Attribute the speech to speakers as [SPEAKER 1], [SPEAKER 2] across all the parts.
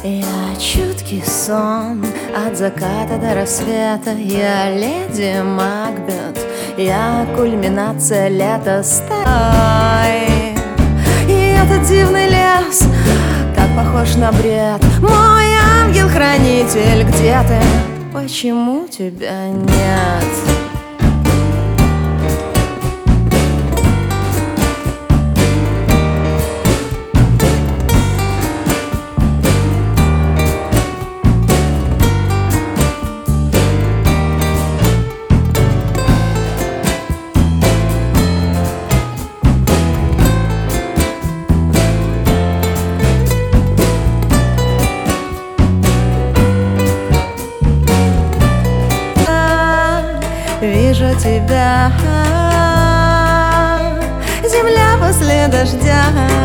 [SPEAKER 1] Я чуткий сон от заката до рассвета. Я леди Макбет, я кульминация лета. Стай, и этот дивный лес так похож на бред. Мой ангел-хранитель, где ты? Почему тебя нет? Вижу тебя, земля после дождя.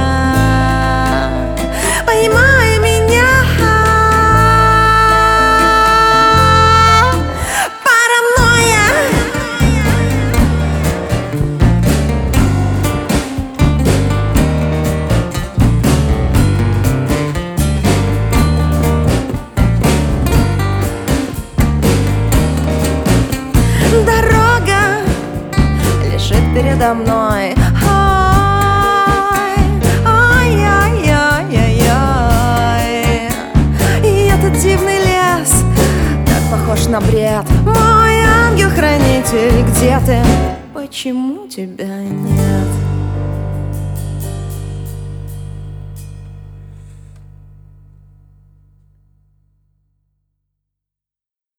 [SPEAKER 1] Поймай меня, паранойя. Дорога лежит передо мной. Ай-яй-яй-яй-яй. И этот дивный лес так похож на бред. Мой ангел-хранитель, где ты? Почему тебя нет?